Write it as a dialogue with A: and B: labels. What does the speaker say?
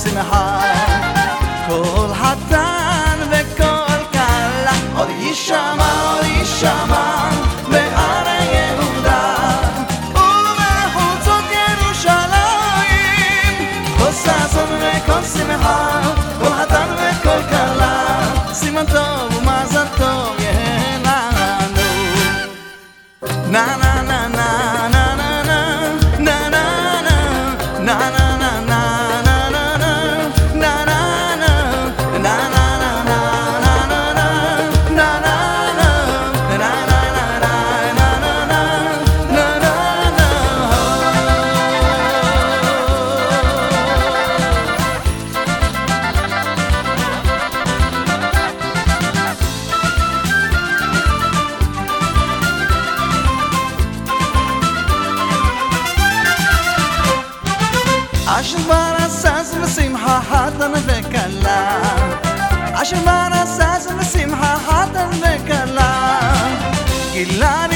A: שמחה כל חתן וכל כלה עוד יישמע בערי יהודה ובחוצות ירושלים כל ששון וכל שמחה כל חתן וכל כלה סימן טוב ומזל טוב יהיה לנו na na na na na na na na na na na na אשר ברסס ושמחה חתן וכלה אשר ברסס ושמחה חתן וכלה גילה